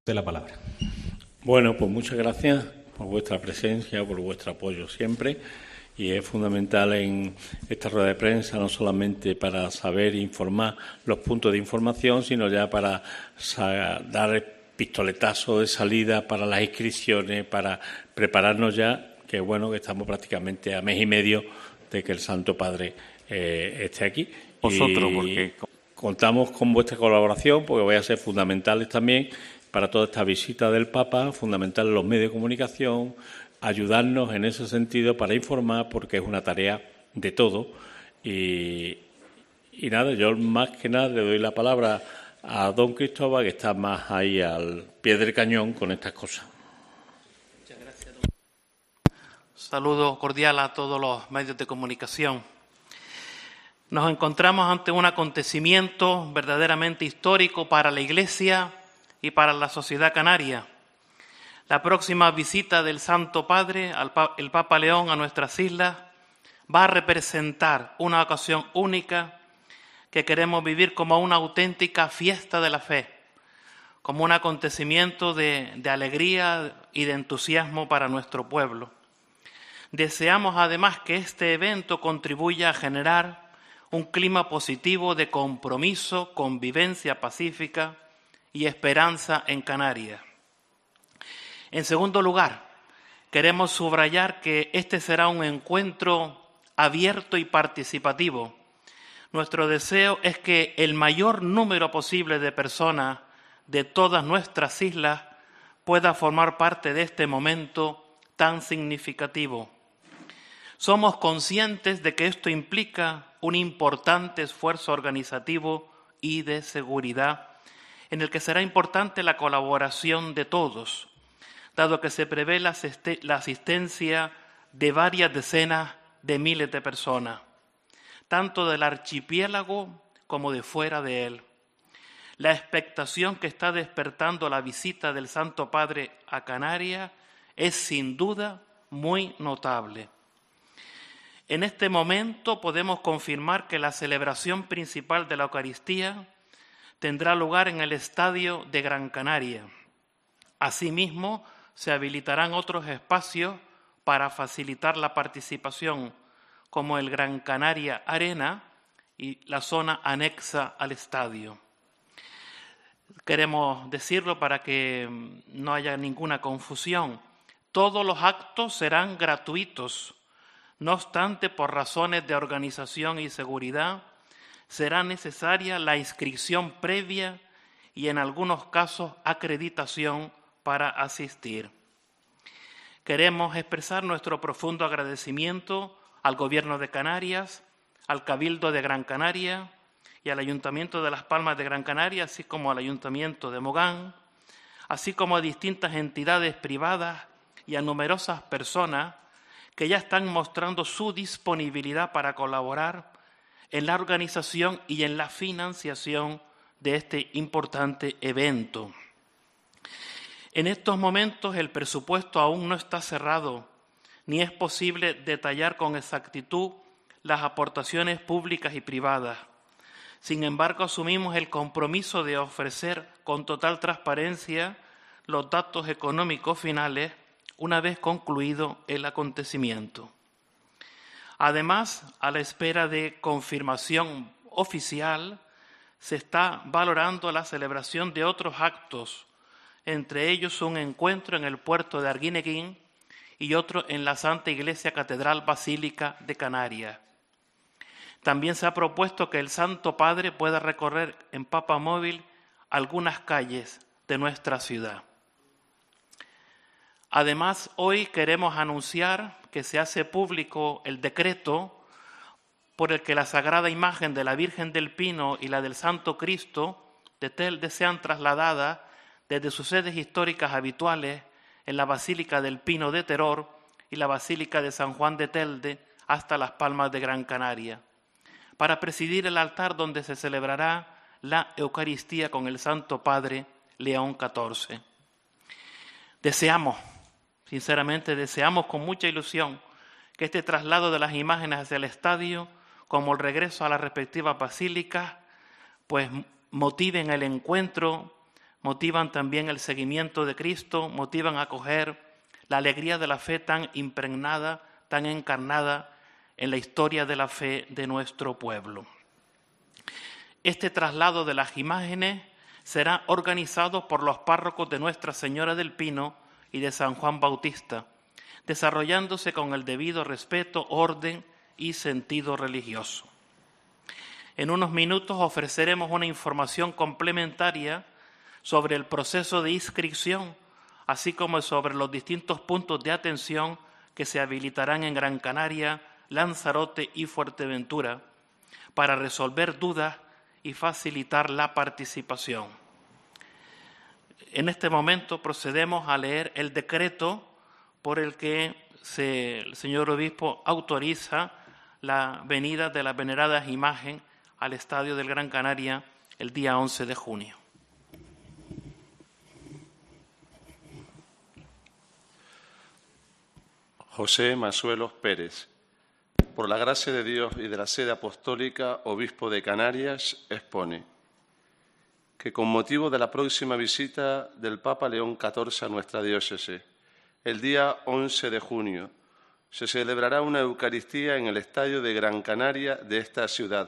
De la palabra. Bueno, pues muchas gracias por vuestra presencia, por vuestro apoyo siempre. Y es fundamental en esta rueda de prensa, no solamente para saber e informar los puntos de información, sino ya para dar pistoletazo de salida para las inscripciones, para prepararnos ya, que bueno, que estamos prácticamente a mes y medio de que el Santo Padre esté aquí. Vosotros, y porque contamos con vuestra colaboración, porque vais a ser fundamentales también para toda esta visita del Papa, fundamental en los medios de comunicación, ayudarnos en ese sentido para informar, porque es una tarea de todo. Y nada, yo más que nada le doy la palabra a don Cristóbal, que está más ahí al pie del cañón con estas cosas. Muchas gracias. Saludo cordial a todos los medios de comunicación. Nos encontramos ante un acontecimiento verdaderamente histórico para la Iglesia y para la sociedad canaria. La próxima visita del Santo Padre, el Papa León, a nuestras islas, va a representar una ocasión única que queremos vivir como una auténtica fiesta de la fe, como un acontecimiento de alegría y de entusiasmo para nuestro pueblo. Deseamos además que este evento contribuya a generar un clima positivo de compromiso, convivencia pacífica y esperanza en Canarias. En segundo lugar, queremos subrayar que este será un encuentro abierto y participativo. Nuestro deseo es que el mayor número posible de personas de todas nuestras islas pueda formar parte de este momento tan significativo. Somos conscientes de que esto implica un importante esfuerzo organizativo y de seguridad, en el que será importante la colaboración de todos, dado que se prevé la asistencia de varias decenas de miles de personas, tanto del archipiélago como de fuera de él. La expectación que está despertando la visita del Santo Padre a Canarias es sin duda muy notable. En este momento podemos confirmar que la celebración principal de la Eucaristía tendrá lugar en el Estadio de Gran Canaria. Asimismo, se habilitarán otros espacios para facilitar la participación, como el Gran Canaria Arena y la zona anexa al estadio. Queremos decirlo para que no haya ninguna confusión. Todos los actos serán gratuitos. No obstante, por razones de organización y seguridad, será necesaria la inscripción previa y en algunos casos acreditación para asistir. Queremos expresar nuestro profundo agradecimiento al Gobierno de Canarias, al Cabildo de Gran Canaria y al Ayuntamiento de Las Palmas de Gran Canaria, así como al Ayuntamiento de Mogán, así como a distintas entidades privadas y a numerosas personas que ya están mostrando su disponibilidad para colaborar en la organización y en la financiación de este importante evento. En estos momentos el presupuesto aún no está cerrado, ni es posible detallar con exactitud las aportaciones públicas y privadas. Sin embargo, asumimos el compromiso de ofrecer con total transparencia los datos económicos finales una vez concluido el acontecimiento. Además, a la espera de confirmación oficial, se está valorando la celebración de otros actos, entre ellos un encuentro en el puerto de Arguineguín y otro en la Santa Iglesia Catedral Basílica de Canarias. También se ha propuesto que el Santo Padre pueda recorrer en papamóvil algunas calles de nuestra ciudad. Además, hoy queremos anunciar que se hace público el decreto por el que la Sagrada Imagen de la Virgen del Pino y la del Santo Cristo de Telde sean trasladadas desde sus sedes históricas habituales en la Basílica del Pino de Teror y la Basílica de San Juan de Telde hasta Las Palmas de Gran Canaria, para presidir el altar donde se celebrará la Eucaristía con el Santo Padre León XIV. Sinceramente deseamos con mucha ilusión que este traslado de las imágenes hacia el estadio, como el regreso a las respectivas basílicas, pues motiven el encuentro motivan también el seguimiento de Cristo, motivan a acoger la alegría de la fe tan impregnada, tan encarnada en la historia de la fe de nuestro pueblo. Este traslado de las imágenes será organizado por los párrocos de Nuestra Señora del Pino y de San Juan Bautista, desarrollándose con el debido respeto, orden y sentido religioso. En unos minutos ofreceremos una información complementaria sobre el proceso de inscripción, así como sobre los distintos puntos de atención que se habilitarán en Gran Canaria, Lanzarote y Fuerteventura para resolver dudas y facilitar la participación. En este momento procedemos a leer el decreto por el que el señor obispo autoriza la venida de las veneradas imágenes al Estadio del Gran Canaria el día 11 de junio. José Masuelos Pérez, por la gracia de Dios y de la sede apostólica, obispo de Canarias, expone que con motivo de la próxima visita del Papa León XIV a nuestra diócesis, el día 11 de junio, se celebrará una Eucaristía en el Estadio de Gran Canaria de esta ciudad,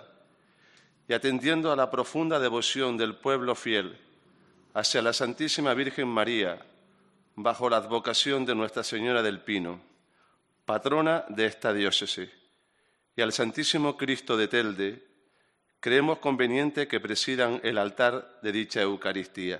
y atendiendo a la profunda devoción del pueblo fiel hacia la Santísima Virgen María, bajo la advocación de Nuestra Señora del Pino, patrona de esta diócesis, y al Santísimo Cristo de Telde, creemos conveniente que presidan el altar de dicha Eucaristía.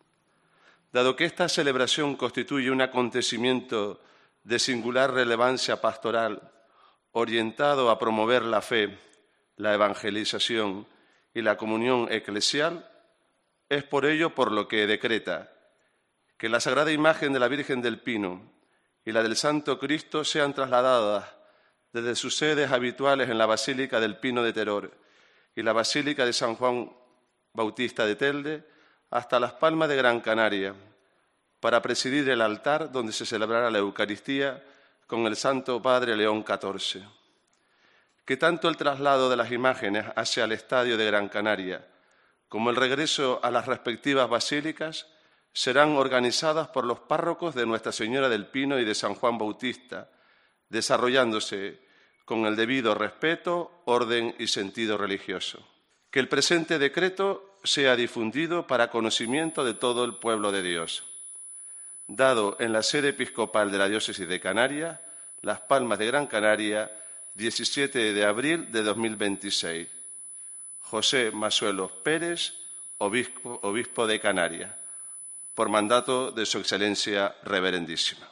Dado que esta celebración constituye un acontecimiento de singular relevancia pastoral, orientado a promover la fe, la evangelización y la comunión eclesial, es por ello por lo que decreta que la sagrada imagen de la Virgen del Pino y la del Santo Cristo sean trasladadas desde sus sedes habituales en la Basílica del Pino de Teror y la Basílica de San Juan Bautista de Telde hasta Las Palmas de Gran Canaria, para presidir el altar donde se celebrará la Eucaristía con el Santo Padre León XIV. Que tanto el traslado de las imágenes hacia el Estadio de Gran Canaria como el regreso a las respectivas basílicas serán organizadas por los párrocos de Nuestra Señora del Pino y de San Juan Bautista, desarrollándose con el debido respeto, orden y sentido religioso. Que el presente decreto sea difundido para conocimiento de todo el pueblo de Dios. Dado en la sede episcopal de la Diócesis de Canarias, Las Palmas de Gran Canaria, 17 de abril de 2026. José Masuelos Pérez, obispo de Canarias, por mandato de Su Excelencia Reverendísima.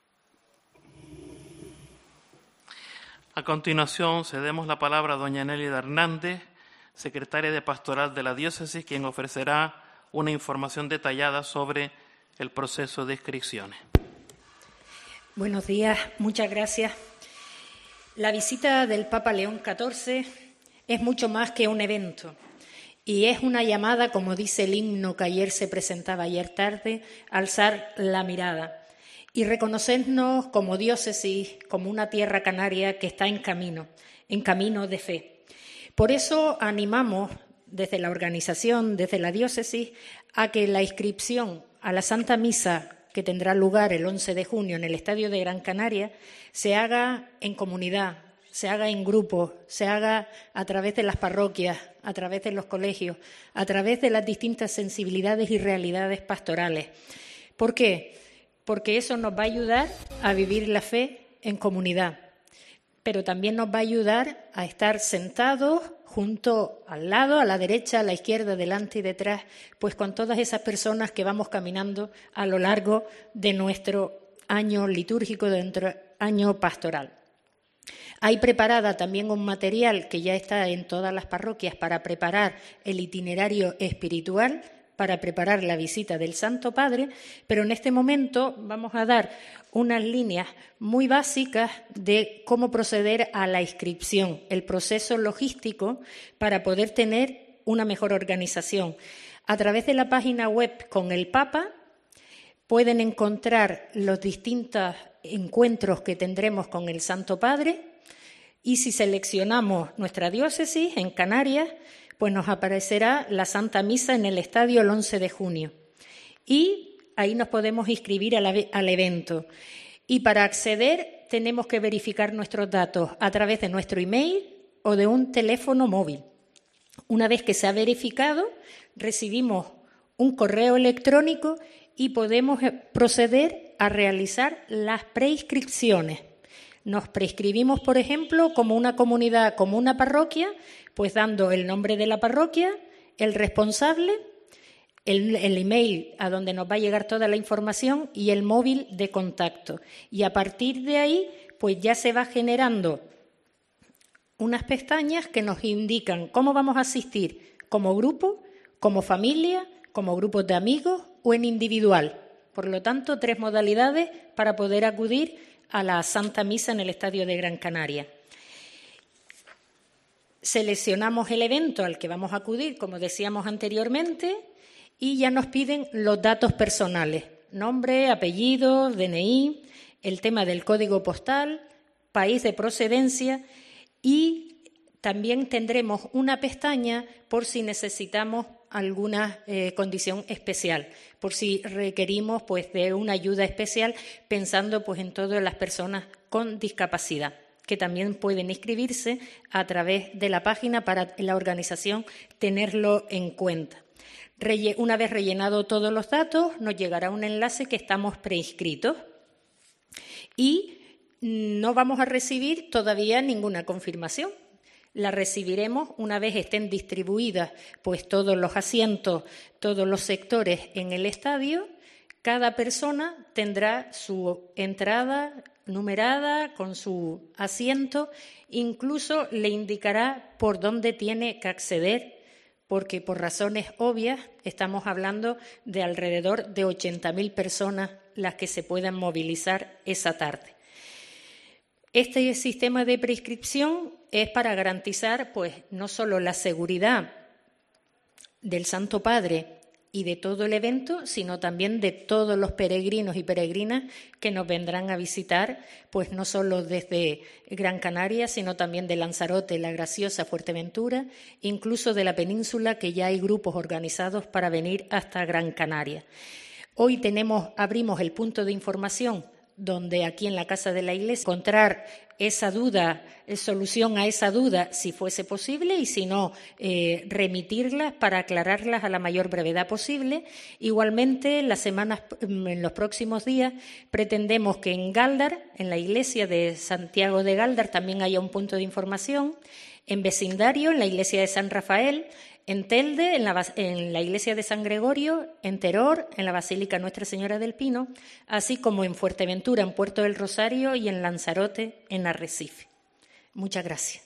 A continuación, cedemos la palabra a doña Nélida Hernández, secretaria de Pastoral de la Diócesis, quien ofrecerá una información detallada sobre el proceso de inscripciones. Buenos días, muchas gracias. La visita del Papa León XIV es mucho más que un evento y es una llamada, como dice el himno que ayer se presentaba ayer tarde, a alzar la mirada y reconocernos como diócesis, como una tierra canaria que está en camino de fe. Por eso animamos desde la organización, desde la diócesis, a que la inscripción a la Santa Misa que tendrá lugar el 11 de junio en el Estadio de Gran Canaria, se haga en comunidad, se haga en grupos, se haga a través de las parroquias, a través de los colegios, a través de las distintas sensibilidades y realidades pastorales. ¿Por qué? Porque eso nos va a ayudar a vivir la fe en comunidad, pero también nos va a ayudar a estar sentados junto al lado, a la derecha, a la izquierda, delante y detrás, pues con todas esas personas que vamos caminando a lo largo de nuestro año litúrgico, de nuestro año pastoral. Hay preparada también un material que ya está en todas las parroquias para preparar el itinerario espiritual, para preparar la visita del Santo Padre, pero en este momento vamos a dar unas líneas muy básicas de cómo proceder a la inscripción, el proceso logístico para poder tener una mejor organización. A través de la página web con el Papa pueden encontrar los distintos encuentros que tendremos con el Santo Padre y si seleccionamos nuestra diócesis en Canarias, pues nos aparecerá la Santa Misa en el Estadio el 11 de junio. y ahí nos podemos inscribir al evento. Y para acceder tenemos que verificar nuestros datos a través de nuestro email o de un teléfono móvil. Una vez que se ha verificado, recibimos un correo electrónico y podemos proceder a realizar las preinscripciones. Nos prescribimos, por ejemplo, como una comunidad, como una parroquia, pues dando el nombre de la parroquia, el responsable, el email a donde nos va a llegar toda la información y el móvil de contacto. Y a partir de ahí, pues ya se va generando unas pestañas que nos indican cómo vamos a asistir como grupo, como familia, como grupos de amigos o en individual. Por lo tanto, 3 modalidades para poder acudir a la Santa Misa en el Estadio de Gran Canaria. Seleccionamos el evento al que vamos a acudir, como decíamos anteriormente, y ya nos piden los datos personales, nombre, apellido, DNI, el tema del código postal, país de procedencia y también tendremos una pestaña por si necesitamos alguna condición especial, por si requerimos pues, de una ayuda especial, pensando pues, en todas las personas con discapacidad, que también pueden inscribirse a través de la página para la organización tenerlo en cuenta. Una vez rellenado todos los datos, nos llegará un enlace que estamos preinscritos y no vamos a recibir todavía ninguna confirmación. La recibiremos una vez estén distribuidas pues, todos los asientos, todos los sectores en el estadio. Cada persona tendrá su entrada numerada con su asiento, incluso le indicará por dónde tiene que acceder, porque por razones obvias estamos hablando de alrededor de 80.000 personas las que se puedan movilizar esa tarde. Este sistema de prescripción es para garantizar pues, no solo la seguridad del Santo Padre y de todo el evento, sino también de todos los peregrinos y peregrinas que nos vendrán a visitar, pues no solo desde Gran Canaria, sino también de Lanzarote, La Graciosa, Fuerteventura, incluso de la península, que ya hay grupos organizados para venir hasta Gran Canaria. Hoy abrimos el punto de información donde aquí en la Casa de la Iglesia encontrar esa duda, solución a esa duda si fuese posible y si no, remitirlas para aclararlas a la mayor brevedad posible. Igualmente, en los próximos días, pretendemos que en Gáldar, en la Iglesia de Santiago de Gáldar, también haya un punto de información, en vecindario, en la Iglesia de San Rafael, en Telde, en la Iglesia de San Gregorio, en Teror, en la Basílica Nuestra Señora del Pino, así como en Fuerteventura, en Puerto del Rosario y en Lanzarote, en Arrecife. Muchas gracias.